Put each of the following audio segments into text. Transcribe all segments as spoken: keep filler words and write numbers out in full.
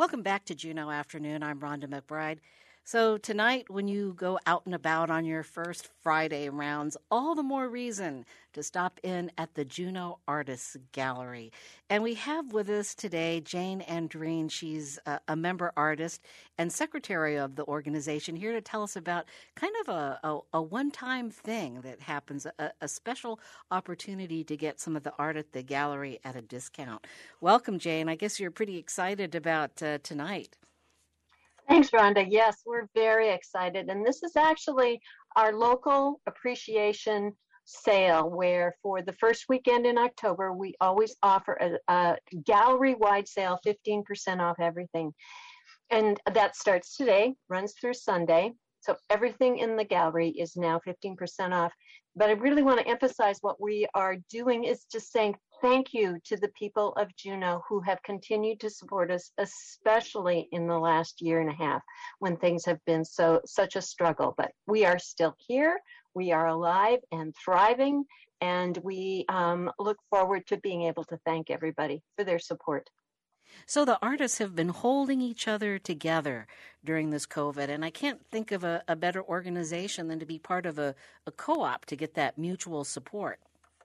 Welcome back to Juneau Afternoon. I'm Rhonda McBride. So tonight, when you go out and about on your first Friday rounds, all the more reason to stop in at the Juneau Artists Gallery. And we have with us today Jane Andreen. She's a, a member artist and secretary of the organization, here to tell us about kind of a, a, a one-time thing that happens, a, a special opportunity to get some of the art at the gallery at a discount. Welcome, Jane. I guess you're pretty excited about uh, tonight. Thanks, Rhonda. Yes, we're very excited. And this is actually our local appreciation sale, where for the first weekend in October, we always offer a, a gallery-wide sale, fifteen percent off everything. And that starts today, runs through Sunday. So everything in the gallery is now fifteen percent off. But I really want to emphasize what we are doing is just saying thank you to the people of Juneau who have continued to support us, especially in the last year and a half when things have been so such a struggle. But we are still here. We are alive and thriving, and we um, look forward to being able to thank everybody for their support. So the artists have been holding each other together during this COVID, and I can't think of a, a better organization than to be part of a, a co-op to get that mutual support.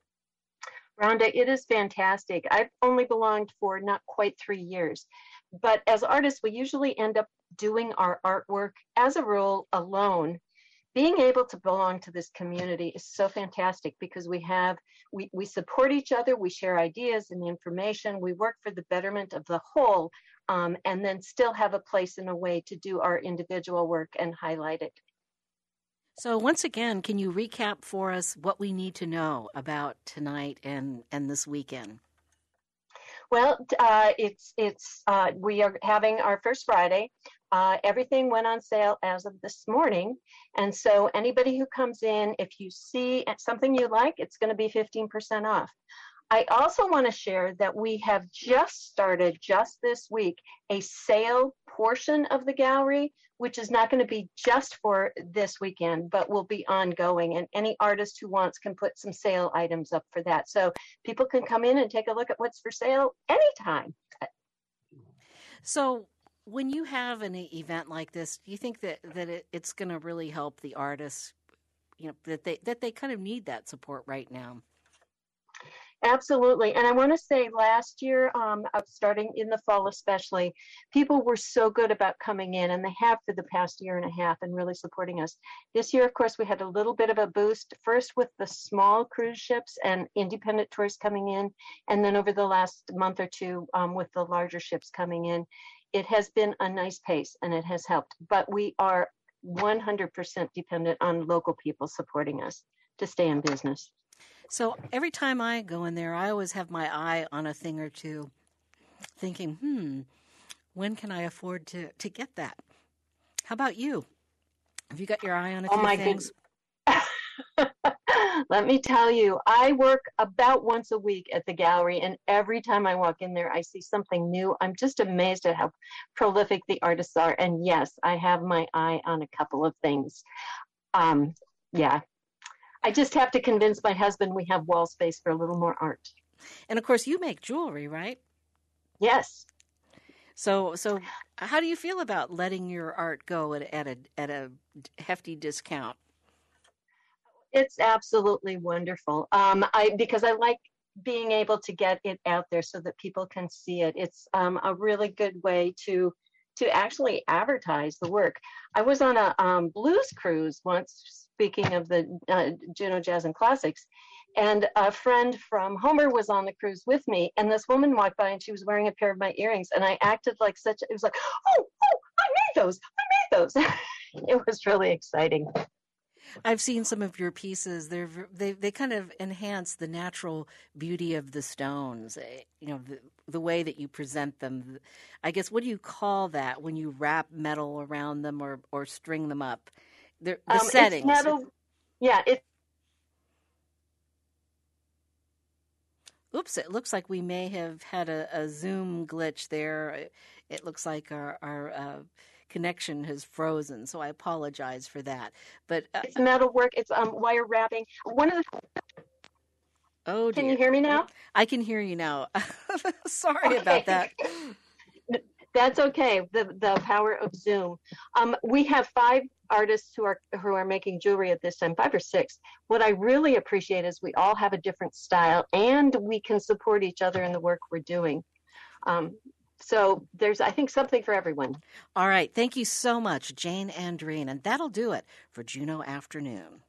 Rhonda, it is fantastic. I've only belonged for not quite three years, but as artists, we usually end up doing our artwork as a rule alone. Being able to belong to this community is so fantastic because we have, we, we support each other, we share ideas and information, we work for the betterment of the whole, um, and then still have a place and a way to do our individual work and highlight it. So once again, can you recap for us what we need to know about tonight and, and this weekend? Well, uh, it's it's uh, we are having our first Friday. Uh, everything went on sale as of this morning, and so anybody who comes in, if you see something you like, it's going to be fifteen percent off. I also want to share that we have just started just this week a sale portion of the gallery, which is not going to be just for this weekend, but will be ongoing. And any artist who wants can put some sale items up for that. So people can come in and take a look at what's for sale anytime. So when you have an event like this, do you think that, that it, it's going to really help the artists, you know, that they that they kind of need that support right now? Absolutely. And I want to say last year, um, starting in the fall especially, people were so good about coming in, and they have for the past year and a half, and really supporting us. This year, of course, we had a little bit of a boost, first with the small cruise ships and independent tours coming in, and then over the last month or two um, with the larger ships coming in. It has been a nice pace, and it has helped. But we are one hundred percent dependent on local people supporting us to stay in business. So every time I go in there, I always have my eye on a thing or two, thinking, hmm, when can I afford to, to get that? How about you? Have you got your eye on a oh few my things? Let me tell you, I work about once a week at the gallery, and every time I walk in there, I see something new. I'm just amazed at how prolific the artists are. And yes, I have my eye on a couple of things. Um, yeah. I just have to convince my husband we have wall space for a little more art. And of course, you make jewelry, right? Yes. So, so how do you feel about letting your art go at, at a at a hefty discount? It's absolutely wonderful. Um, I because I like being able to get it out there so that people can see it. It's um, a really good way to to actually advertise the work. I was on a um, blues cruise once. Speaking of the uh, Juneau Jazz and Classics, and a friend from Homer was on the cruise with me, and this woman walked by and she was wearing a pair of my earrings, and I acted like such, it was like, oh, oh, I made those, I made those. It was really exciting. I've seen some of your pieces. They're they they kind of enhance the natural beauty of the stones. You know, the, the way that you present them. I guess, what do you call that when you wrap metal around them or or string them up? The, the um, settings. It's metal, yeah. It. Oops! It looks like we may have had a, a Zoom glitch there. It, it looks like our our uh, connection has frozen, so I apologize for that. But uh, it's metal work. It's um wire wrapping. One of the. Oh, dear. Can you hear me now? I can hear you now. Sorry okay. about that. That's okay. The the power of Zoom. Um, we have five artists who are who are making jewelry at this time, five or six. What I really appreciate is we all have a different style, and we can support each other in the work we're doing. Um, so there's, I think, something for everyone. All right. Thank you so much, Jane Andreen. And that'll do it for Juneau Afternoon.